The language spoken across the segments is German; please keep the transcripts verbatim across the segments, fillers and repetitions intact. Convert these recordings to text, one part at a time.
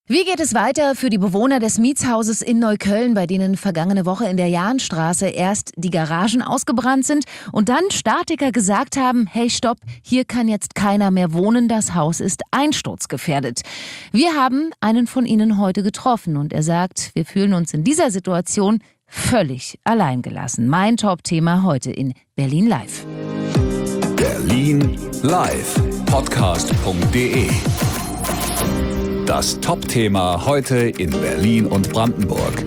Wie geht es weiter für die Bewohner des Mietshauses in Neukölln, bei denen vergangene Woche in der Jahnstraße erst die Garagen ausgebrannt sind und dann Statiker gesagt haben, hey stopp, hier kann jetzt keiner mehr wohnen, das Haus ist einsturzgefährdet. Wir haben einen von ihnen heute getroffen und er sagt, wir fühlen uns in dieser Situation völlig alleingelassen. Mein Top-Thema heute in Berlin Live. Berlin Live, podcast punkt de. Das Top-Thema heute in Berlin und Brandenburg.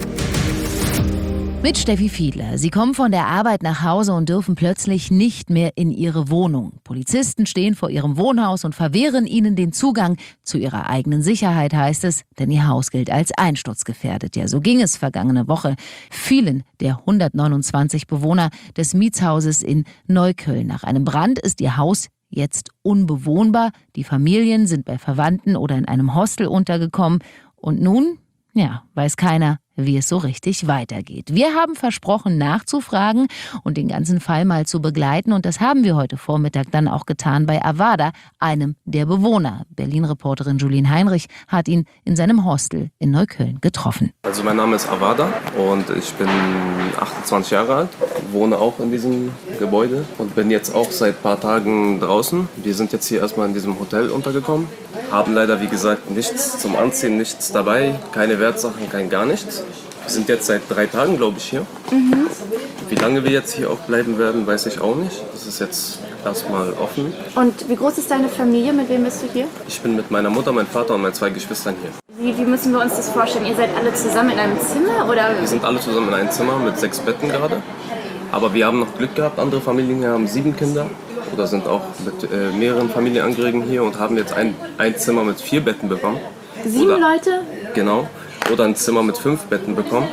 Mit Steffi Fiedler. Sie kommen von der Arbeit nach Hause und dürfen plötzlich nicht mehr in ihre Wohnung. Polizisten stehen vor ihrem Wohnhaus und verwehren ihnen den Zugang zu ihrer eigenen Sicherheit, heißt es, denn ihr Haus gilt als einsturzgefährdet. Ja, so ging es vergangene Woche vielen der hundertneunundzwanzig Bewohner des Mietshauses in Neukölln. Nach einem Brand ist ihr Haus jetzt unbewohnbar. Die Familien sind bei Verwandten oder in einem Hostel untergekommen. Und nun, ja, weiß keiner, wie es so richtig weitergeht. Wir haben versprochen, nachzufragen und den ganzen Fall mal zu begleiten. Und das haben wir heute Vormittag dann auch getan bei Avada, einem der Bewohner. Berlin-Reporterin Julien Heinrich hat ihn in seinem Hostel in Neukölln getroffen. Also mein Name ist Avada und ich bin achtundzwanzig Jahre alt, wohne auch in diesem Gebäude und bin jetzt auch seit ein paar Tagen draußen. Wir sind jetzt hier erstmal in diesem Hotel untergekommen, haben leider, wie gesagt, nichts zum Anziehen, nichts dabei, keine Wertsachen, kein gar nichts. Wir sind jetzt seit drei Tagen, glaube ich, hier. Mhm. Wie lange wir jetzt hier auch bleiben werden, weiß ich auch nicht. Das ist jetzt erstmal offen. Und wie groß ist deine Familie? Mit wem bist du hier? Ich bin mit meiner Mutter, meinem Vater und meinen zwei Geschwistern hier. Wie, wie müssen wir uns das vorstellen? Ihr seid alle zusammen in einem Zimmer? Oder? Wir sind alle zusammen in einem Zimmer mit sechs Betten gerade. Aber wir haben noch Glück gehabt. Andere Familien hier haben sieben Kinder oder sind auch mit äh, mehreren Familienangehörigen hier und haben jetzt ein, ein Zimmer mit vier Betten bekommen. Sieben oder, Leute? Genau. Oder ein Zimmer mit fünf Betten bekommen.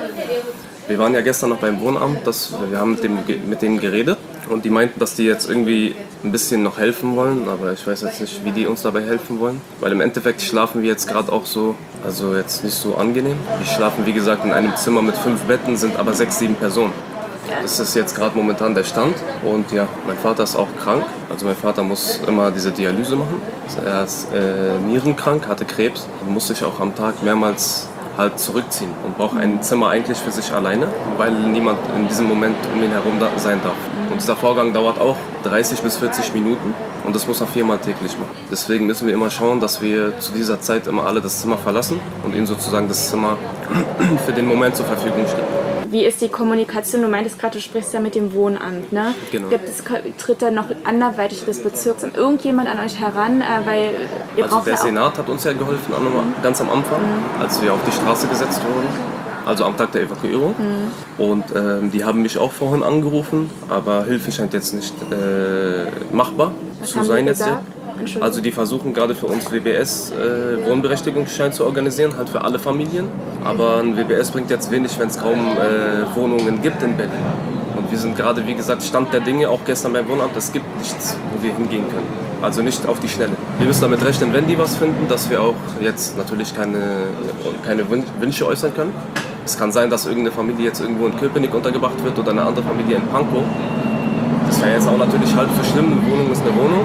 Wir waren ja gestern noch beim Wohnamt, das, wir haben mit, dem, mit denen geredet und die meinten, dass die jetzt irgendwie ein bisschen noch helfen wollen, aber ich weiß jetzt nicht, wie die uns dabei helfen wollen, weil im Endeffekt schlafen wir jetzt gerade auch so, also jetzt nicht so angenehm. Wir schlafen wie gesagt in einem Zimmer mit fünf Betten, sind aber sechs, sieben Personen. Das ist jetzt gerade momentan der Stand und ja, mein Vater ist auch krank, also mein Vater muss immer diese Dialyse machen. Er ist äh, nierenkrank, hatte Krebs und muss sich auch am Tag mehrmals halt zurückziehen und braucht ein Zimmer eigentlich für sich alleine, weil niemand in diesem Moment um ihn herum da sein darf. Und dieser Vorgang dauert auch dreißig bis vierzig Minuten und das muss er viermal täglich machen. Deswegen müssen wir immer schauen, dass wir zu dieser Zeit immer alle das Zimmer verlassen und ihnen sozusagen das Zimmer für den Moment zur Verfügung stellen. Wie ist die Kommunikation? Du meintest gerade, du sprichst ja mit dem Wohnamt, ne? Genau. Gibt es, tritt da noch anderweitig des Bezirks irgendjemand an euch heran? Äh, weil ihr also braucht der ja auch Senat hat uns ja geholfen, mhm. ganz am Anfang, mhm. als wir auf die Straße gesetzt wurden, also am Tag der Evakuierung. Mhm. Und ähm, die haben mich auch vorhin angerufen, aber Hilfe scheint jetzt nicht äh, machbar Was zu haben sein die jetzt. gesagt? Also die versuchen gerade für uns W B S äh, Wohnberechtigungsschein zu organisieren, halt für alle Familien. Aber ein W B S bringt jetzt wenig, wenn es kaum äh, Wohnungen gibt in Berlin. Und wir sind gerade, wie gesagt, Stand der Dinge, auch gestern beim Wohnamt, es gibt nichts, wo wir hingehen können. Also nicht auf die Schnelle. Wir müssen damit rechnen, wenn die was finden, dass wir auch jetzt natürlich keine, keine Wünsche äußern können. Es kann sein, dass irgendeine Familie jetzt irgendwo in Köpenick untergebracht wird oder eine andere Familie in Pankow. Das wäre jetzt auch natürlich halb so schlimm, eine Wohnung ist eine Wohnung.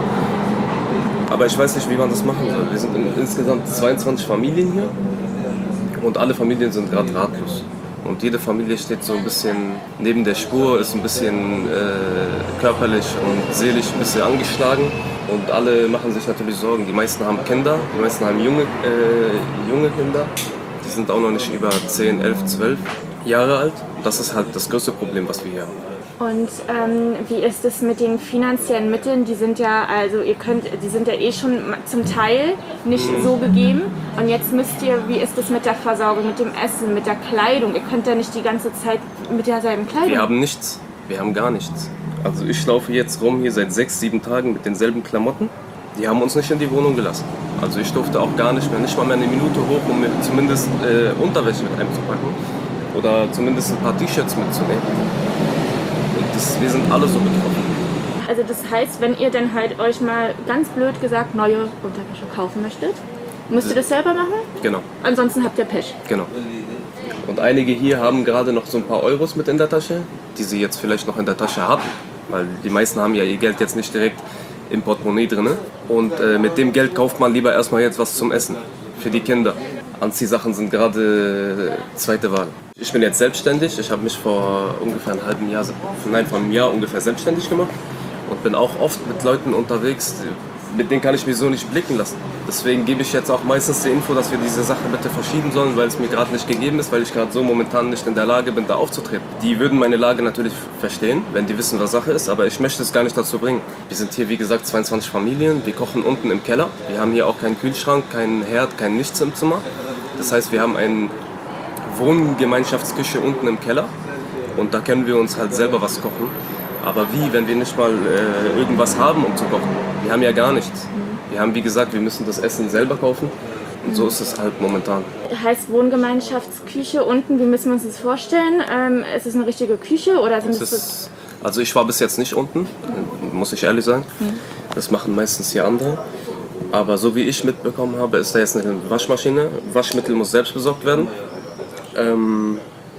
Aber ich weiß nicht, wie man das machen soll. Wir sind in, insgesamt zweiundzwanzig Familien hier und alle Familien sind gerade ratlos. Und jede Familie steht so ein bisschen neben der Spur, ist ein bisschen äh, körperlich und seelisch ein bisschen angeschlagen. Und alle machen sich natürlich Sorgen. Die meisten haben Kinder, die meisten haben junge, äh, junge Kinder. Die sind auch noch nicht über zehn, elf, zwölf Jahre alt. Das ist halt das größte Problem, was wir hier haben. Und ähm, wie ist es mit den finanziellen Mitteln? Die sind ja, also ihr könnt, die sind ja eh schon zum Teil nicht so gegeben. Und jetzt müsst ihr, wie ist es mit der Versorgung, mit dem Essen, mit der Kleidung? Ihr könnt ja nicht die ganze Zeit mit derselben Kleidung. Wir haben nichts. Wir haben gar nichts. Also ich laufe jetzt rum hier seit sechs, sieben Tagen mit denselben Klamotten. Die haben uns nicht in die Wohnung gelassen. Also ich durfte auch gar nicht mehr, nicht mal mehr eine Minute hoch, um mir zumindest äh, Unterwäsche mit einzupacken. Oder zumindest ein paar T-Shirts mitzunehmen. Das, wir sind alle so betroffen. Also das heißt, wenn ihr dann halt euch mal ganz blöd gesagt neue Unterwäsche kaufen möchtet, müsst ihr das selber machen? Genau. Ansonsten habt ihr Pech. Genau. Und einige hier haben gerade noch so ein paar Euros mit in der Tasche, die sie jetzt vielleicht noch in der Tasche hatten. Weil die meisten haben ja ihr Geld jetzt nicht direkt im Portemonnaie drin. Und äh, mit dem Geld kauft man lieber erstmal jetzt was zum Essen für die Kinder. Anziehsachen sind gerade zweite Wahl. Ich bin jetzt selbstständig. Ich habe mich vor ungefähr einem halben Jahr, nein, vor einem Jahr ungefähr selbstständig gemacht und bin auch oft mit Leuten unterwegs, mit denen kann ich mich so nicht blicken lassen. Deswegen gebe ich jetzt auch meistens die Info, dass wir diese Sache bitte verschieben sollen, weil es mir gerade nicht gegeben ist, weil ich gerade so momentan nicht in der Lage bin, da aufzutreten. Die würden meine Lage natürlich verstehen, wenn die wissen, was Sache ist, aber ich möchte es gar nicht dazu bringen. Wir sind hier, wie gesagt, zweiundzwanzig Familien, wir kochen unten im Keller. Wir haben hier auch keinen Kühlschrank, keinen Herd, kein Nichts im Zimmer. Das heißt, wir haben eine Wohngemeinschaftsküche unten im Keller und da können wir uns halt selber was kochen. Aber wie, wenn wir nicht mal äh, irgendwas haben, um zu kochen? Wir haben ja gar nichts. Wir haben, wie gesagt, wir müssen das Essen selber kaufen. Und so ist es halt momentan. Heißt Wohngemeinschaftsküche unten, wie müssen wir uns das vorstellen? Ähm, ist es eine richtige Küche oder sind es es ist, Also ich war bis jetzt nicht unten, muss ich ehrlich sagen. Das machen meistens hier andere. Aber so wie ich mitbekommen habe, ist da jetzt eine Waschmaschine. Waschmittel muss selbst besorgt werden. Ähm,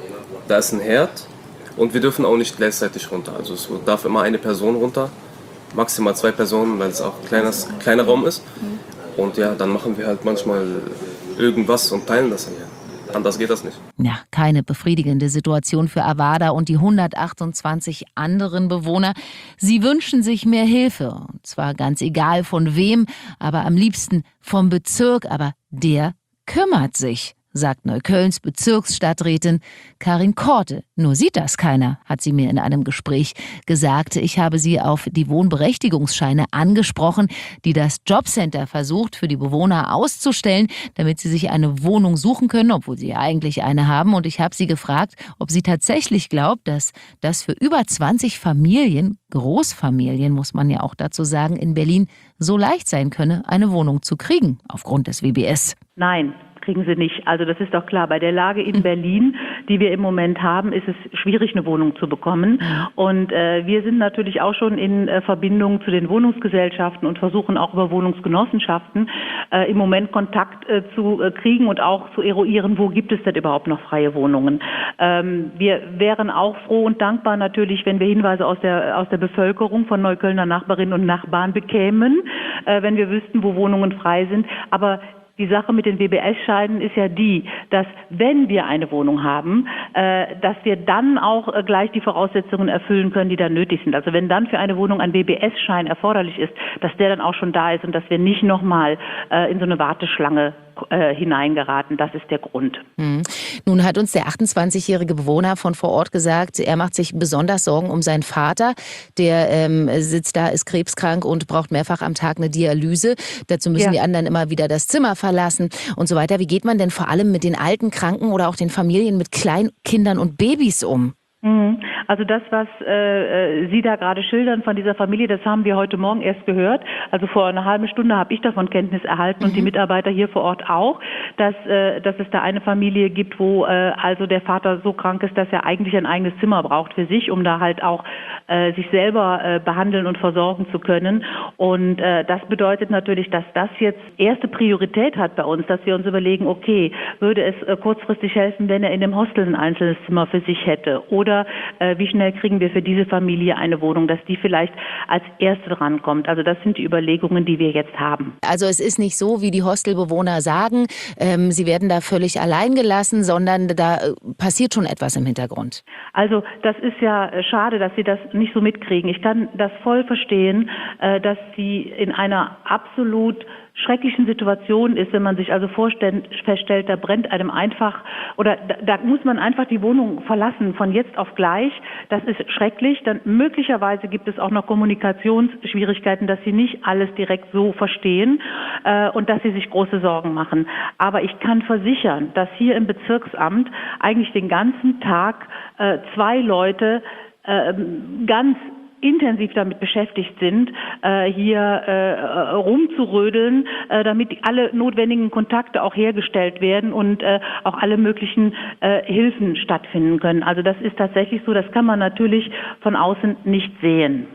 da ist ein Herd. Und wir dürfen auch nicht gleichzeitig runter. Also es darf immer eine Person runter, maximal zwei Personen, weil es auch ein kleiner, kleiner Raum ist. Und ja, dann machen wir halt manchmal irgendwas und teilen das dann. Anders geht das nicht. Ja, keine befriedigende Situation für Awada und die hundertachtundzwanzig anderen Bewohner. Sie wünschen sich mehr Hilfe. Und zwar ganz egal von wem, aber am liebsten vom Bezirk. Aber der kümmert sich, sagt Neuköllns Bezirksstadträtin Karin Korte. Nur sieht das keiner, hat sie mir in einem Gespräch gesagt. Ich habe sie auf die Wohnberechtigungsscheine angesprochen, die das Jobcenter versucht, für die Bewohner auszustellen, damit sie sich eine Wohnung suchen können, obwohl sie ja eigentlich eine haben. Und ich habe sie gefragt, ob sie tatsächlich glaubt, dass das für über zwanzig Familien, Großfamilien muss man ja auch dazu sagen, in Berlin so leicht sein könne, eine Wohnung zu kriegen, aufgrund des W B S. Nein, kriegen sie nicht. Also das ist doch klar. Bei der Lage in Berlin, die wir im Moment haben, ist es schwierig, eine Wohnung zu bekommen. Und äh, wir sind natürlich auch schon in äh, Verbindung zu den Wohnungsgesellschaften und versuchen auch über Wohnungsgenossenschaften äh, im Moment Kontakt äh, zu äh, kriegen und auch zu eruieren, wo gibt es denn überhaupt noch freie Wohnungen. Ähm, wir wären auch froh und dankbar natürlich, wenn wir Hinweise aus der, aus der Bevölkerung von Neuköllner Nachbarinnen und Nachbarn bekämen, äh, wenn wir wüssten, wo Wohnungen frei sind. Aber die Sache mit den W B S-Scheinen ist ja die, dass wenn wir eine Wohnung haben, äh, dass wir dann auch äh, gleich die Voraussetzungen erfüllen können, die dann nötig sind. Also wenn dann für eine Wohnung ein W B S-Schein erforderlich ist, dass der dann auch schon da ist und dass wir nicht nochmal äh, in so eine Warteschlange äh, hineingeraten. Das ist der Grund. Hm. Nun hat uns der achtundzwanzigjährige Bewohner von vor Ort gesagt, er macht sich besonders Sorgen um seinen Vater. Der ähm, sitzt da, ist krebskrank und braucht mehrfach am Tag eine Dialyse. Dazu müssen ja die anderen immer wieder das Zimmer verlassen und so weiter. Wie geht man denn vor allem mit den alten, Kranken oder auch den Familien mit Kleinkindern und Babys um? Also das, was äh, Sie da gerade schildern von dieser Familie, das haben wir heute Morgen erst gehört. Also vor einer halben Stunde habe ich davon Kenntnis erhalten mhm. und die Mitarbeiter hier vor Ort auch, dass, äh, dass es da eine Familie gibt, wo äh, also der Vater so krank ist, dass er eigentlich ein eigenes Zimmer braucht für sich, um da halt auch äh, sich selber äh, behandeln und versorgen zu können. Und äh, das bedeutet natürlich, dass das jetzt erste Priorität hat bei uns, dass wir uns überlegen, okay, würde es äh, kurzfristig helfen, wenn er in dem Hostel ein einzelnes Zimmer für sich hätte? Oder äh, wie schnell kriegen wir für diese Familie eine Wohnung, dass die vielleicht als Erste drankommt. Also das sind die Überlegungen, die wir jetzt haben. Also es ist nicht so, wie die Hostelbewohner sagen, ähm, sie werden da völlig allein gelassen, sondern da äh, passiert schon etwas im Hintergrund. Also das ist ja schade, dass Sie das nicht so mitkriegen. Ich kann das voll verstehen, äh, dass Sie in einer absolut schrecklichen Situation ist, wenn man sich also vorstellt, feststellt, da brennt einem einfach, oder da, da muss man einfach die Wohnung verlassen von jetzt auf gleich. Das ist schrecklich. Dann möglicherweise gibt es auch noch Kommunikationsschwierigkeiten, dass sie nicht alles direkt so verstehen äh, und dass sie sich große Sorgen machen. Aber ich kann versichern, dass hier im Bezirksamt eigentlich den ganzen Tag äh, zwei Leute äh, ganz intensiv damit beschäftigt sind, äh, hier äh, rumzurödeln, äh, damit alle notwendigen Kontakte auch hergestellt werden und äh, auch alle möglichen äh, Hilfen stattfinden können. Also das ist tatsächlich so, das kann man natürlich von außen nicht sehen.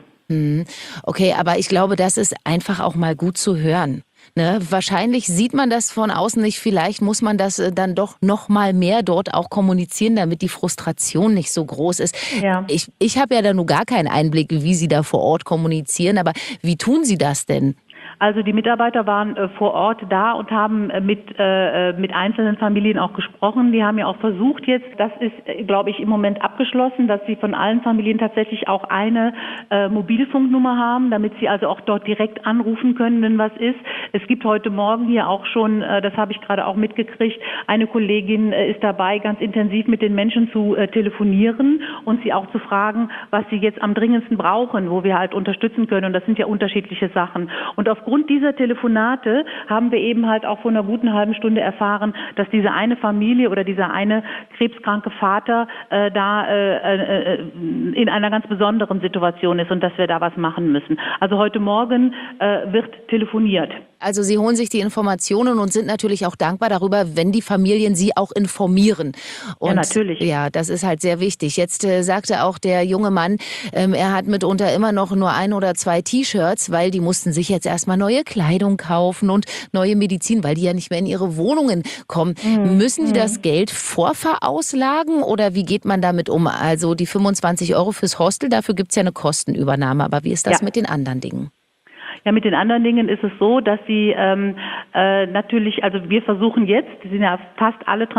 Okay, aber ich glaube, das ist einfach auch mal gut zu hören. Ne? Wahrscheinlich sieht man das von außen nicht, vielleicht muss man das dann doch noch mal mehr dort auch kommunizieren, damit die Frustration nicht so groß ist. Ja. Ich, ich habe ja da nur gar keinen Einblick, wie Sie da vor Ort kommunizieren, aber wie tun Sie das denn? Also die Mitarbeiter waren äh, vor Ort da und haben äh, mit, äh, mit einzelnen Familien auch gesprochen. Die haben ja auch versucht jetzt, das ist, äh, glaube ich, im Moment abgeschlossen, dass sie von allen Familien tatsächlich auch eine äh, Mobilfunknummer haben, damit sie also auch dort direkt anrufen können, wenn was ist. Es gibt heute Morgen hier auch schon, äh, das habe ich gerade auch mitgekriegt, eine Kollegin äh, ist dabei, ganz intensiv mit den Menschen zu äh, telefonieren und sie auch zu fragen, was sie jetzt am dringendsten brauchen, wo wir halt unterstützen können. Und das sind ja unterschiedliche Sachen. Und aufgrund dieser Telefonate haben wir eben halt auch vor einer guten halben Stunde erfahren, dass diese eine Familie oder dieser eine krebskranke Vater äh, da äh, äh, in einer ganz besonderen Situation ist und dass wir da was machen müssen. Also heute Morgen äh, wird telefoniert. Also Sie holen sich die Informationen und sind natürlich auch dankbar darüber, wenn die Familien Sie auch informieren. Und ja, natürlich. Ja, das ist halt sehr wichtig. Jetzt äh, sagte auch der junge Mann, ähm, er hat mitunter immer noch nur ein oder zwei T-Shirts, weil die mussten sich jetzt erstmal neue Kleidung kaufen und neue Medizin, weil die ja nicht mehr in ihre Wohnungen kommen. Mhm. Müssen die das Geld vorverauslagen oder wie geht man damit um? Also die fünfundzwanzig Euro fürs Hostel, dafür gibt es ja eine Kostenübernahme. Aber wie ist das ja mit den anderen Dingen? Ja, mit den anderen Dingen ist es so, dass sie ähm, äh, natürlich, also wir versuchen jetzt, die sind ja fast alle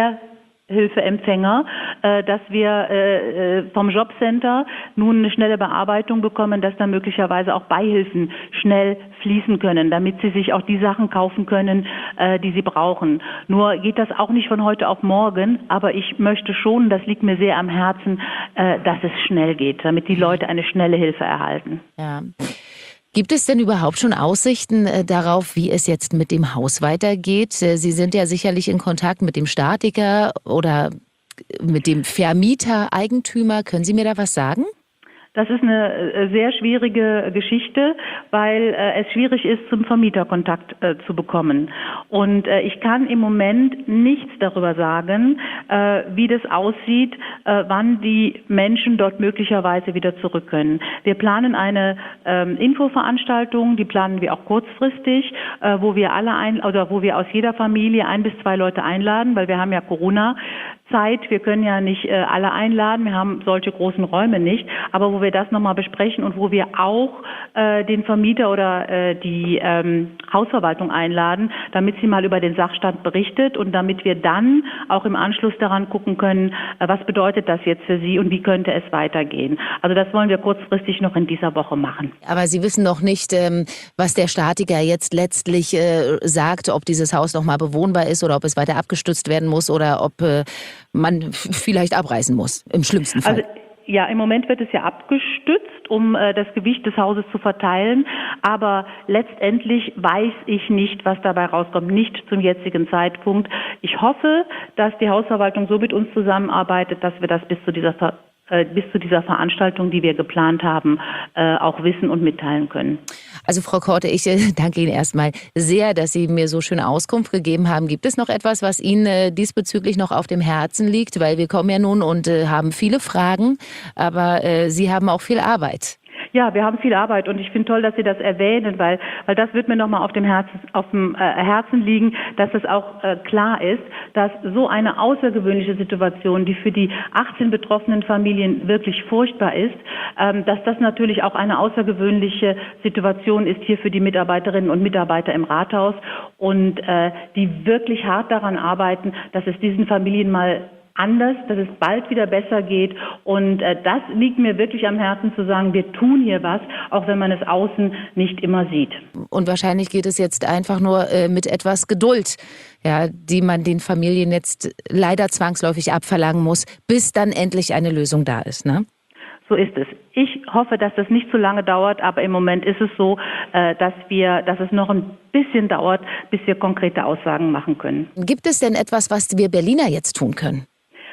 Transferhilfeempfänger, äh, dass wir äh, vom Jobcenter nun eine schnelle Bearbeitung bekommen, dass da möglicherweise auch Beihilfen schnell fließen können, damit sie sich auch die Sachen kaufen können, äh, die sie brauchen. Nur geht das auch nicht von heute auf morgen, aber ich möchte schon, das liegt mir sehr am Herzen, äh, dass es schnell geht, damit die Leute eine schnelle Hilfe erhalten. Ja. Gibt es denn überhaupt schon Aussichten äh, darauf, wie es jetzt mit dem Haus weitergeht? Äh, Sie sind ja sicherlich in Kontakt mit dem Statiker oder mit dem Vermieter, Eigentümer. Können Sie mir da was sagen? Das ist eine sehr schwierige Geschichte, weil äh, es schwierig ist, zum Vermieter Kontakt äh, zu bekommen. Und äh, ich kann im Moment nichts darüber sagen, äh, wie das aussieht, äh, wann die Menschen dort möglicherweise wieder zurück können. Wir planen eine ähm, Infoveranstaltung, die planen wir auch kurzfristig, äh, wo wir alle ein oder wo wir aus jeder Familie ein bis zwei Leute einladen, weil wir haben ja Corona. Zeit. Wir können ja nicht äh, alle einladen, wir haben solche großen Räume nicht, aber wo wir das nochmal besprechen und wo wir auch äh, den Vermieter oder äh, die ähm, Hausverwaltung einladen, damit sie mal über den Sachstand berichtet und damit wir dann auch im Anschluss daran gucken können, äh, was bedeutet das jetzt für sie und wie könnte es weitergehen. Also das wollen wir kurzfristig noch in dieser Woche machen. Aber Sie wissen noch nicht, ähm, was der Statiker jetzt letztlich äh, sagt, ob dieses Haus nochmal bewohnbar ist oder ob es weiter abgestützt werden muss oder ob äh, man vielleicht abreißen muss, im schlimmsten Fall. Also, ja, im Moment wird es ja abgestützt, um äh, das Gewicht des Hauses zu verteilen. Aber letztendlich weiß ich nicht, was dabei rauskommt, nicht zum jetzigen Zeitpunkt. Ich hoffe, dass die Hausverwaltung so mit uns zusammenarbeitet, dass wir das bis zu dieser Ver äh, bis zu dieser Veranstaltung, die wir geplant haben, äh, auch wissen und mitteilen können. Also Frau Korte, ich äh, danke Ihnen erstmal sehr, dass Sie mir so schön Auskunft gegeben haben. Gibt es noch etwas, was Ihnen äh, diesbezüglich noch auf dem Herzen liegt? Weil wir kommen ja nun und äh, haben viele Fragen, aber äh, Sie haben auch viel Arbeit. Ja, wir haben viel Arbeit und ich finde toll, dass Sie das erwähnen, weil, weil das wird mir nochmal auf dem Herzen, auf dem äh, Herzen liegen, dass es auch äh, klar ist, dass so eine außergewöhnliche Situation, die für die achtzehn betroffenen Familien wirklich furchtbar ist, ähm, dass das natürlich auch eine außergewöhnliche Situation ist hier für die Mitarbeiterinnen und Mitarbeiter im Rathaus und äh, die wirklich hart daran arbeiten, dass es diesen Familien mal anders, dass es bald wieder besser geht und äh, das liegt mir wirklich am Herzen zu sagen, wir tun hier was, auch wenn man es außen nicht immer sieht. Und wahrscheinlich geht es jetzt einfach nur äh, mit etwas Geduld, ja, die man den Familien jetzt leider zwangsläufig abverlangen muss, bis dann endlich eine Lösung da ist, ne? So ist es. Ich hoffe, dass das nicht zu lange dauert, aber im Moment ist es so, äh, dass wir, dass es noch ein bisschen dauert, bis wir konkrete Aussagen machen können. Gibt es denn etwas, was wir Berliner jetzt tun können?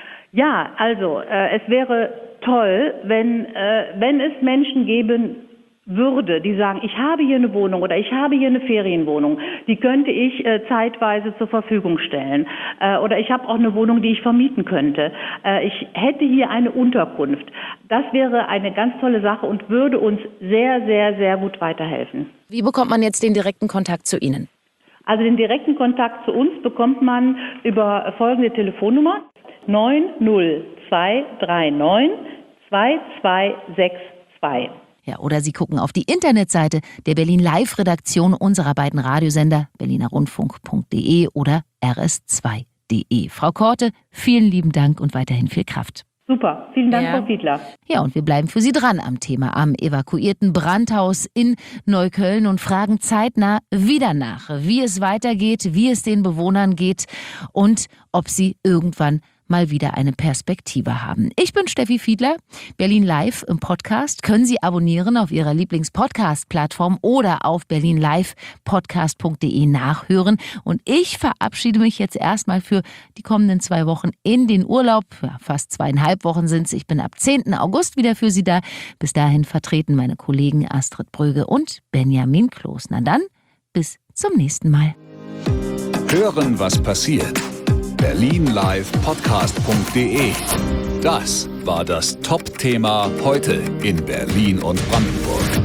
Ja, also äh, es wäre toll, wenn, äh, wenn es Menschen geben würde, die sagen, ich habe hier eine Wohnung oder ich habe hier eine Ferienwohnung, die könnte ich äh, zeitweise zur Verfügung stellen. Äh, oder ich habe auch eine Wohnung, die ich vermieten könnte. Äh, ich hätte hier eine Unterkunft. Das wäre eine ganz tolle Sache und würde uns sehr, sehr, sehr gut weiterhelfen. Wie bekommt man jetzt den direkten Kontakt zu Ihnen? Also den direkten Kontakt zu uns bekommt man über folgende Telefonnummer neun null zwei drei neun zwei zwei sechs zwei. Ja, oder Sie gucken auf die Internetseite der Berlin-Live-Redaktion unserer beiden Radiosender berliner rundfunk punkt de oder r s zwei punkt de. Frau Korte, vielen lieben Dank und weiterhin viel Kraft. Super, vielen Dank, Ja. Frau Fiedler. Ja, und wir bleiben für Sie dran am Thema am evakuierten Brandhaus in Neukölln und fragen zeitnah wieder nach, wie es weitergeht, wie es den Bewohnern geht und ob sie irgendwann mal wieder eine Perspektive haben. Ich bin Steffi Fiedler, Berlin Live im Podcast. Können Sie abonnieren auf Ihrer Lieblings-Podcast-Plattform oder auf berlin live podcast punkt de nachhören. Und ich verabschiede mich jetzt erstmal für die kommenden zwei Wochen in den Urlaub. Ja, fast zweieinhalb Wochen sind es. Ich bin ab zehnten August wieder für Sie da. Bis dahin vertreten meine Kollegen Astrid Bröge und Benjamin Kloß. Na dann, bis zum nächsten Mal. Hören, was passiert. berlin live podcast punkt de. Das war das Top-Thema heute in Berlin und Brandenburg.